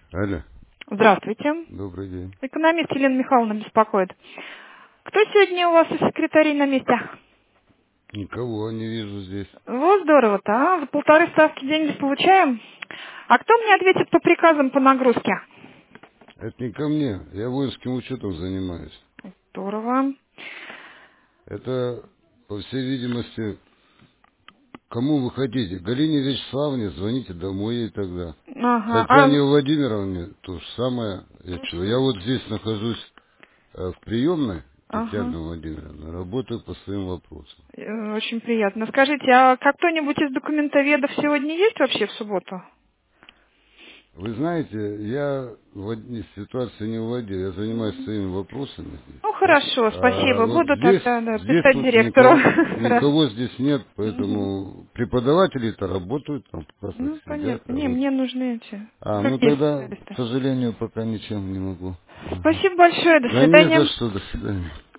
Алло. Здравствуйте. Добрый день. Экономист Елена Михайловна беспокоит. Кто сегодня у вас из секретарей на месте? Никого не вижу здесь. Вот здорово-то, а? За 1,5 ставки деньги получаем. А кто мне ответит по приказам по нагрузке? Это не ко мне. Я воинским учетом занимаюсь. Здорово. Это, по всей видимости, кому вы хотите. Галине Вячеславовне звоните домой ей тогда. Ага. Татьяне Владимировне то же самое. Я вот здесь нахожусь в приемной, Ага. Татьяна Владимировна, работаю по своим вопросам. Очень приятно. Скажите, а как кто-нибудь из документоведов сегодня есть вообще в субботу? Вы знаете, я ситуацию не вводил, я занимаюсь своими вопросами здесь. Ну, хорошо, А спасибо. вот Буду здесь, тогда здесь писать тут директору. Хорошо. никого здесь нет, Мгм. поэтому преподаватели-то работают, там классно Ну, сидят, понятно. Не, работают. мне нужны эти Ну другие тогда, к специалисты. сожалению, пока ничем не могу. Ага. Спасибо большое. До Да не за свидания. что, до свидания.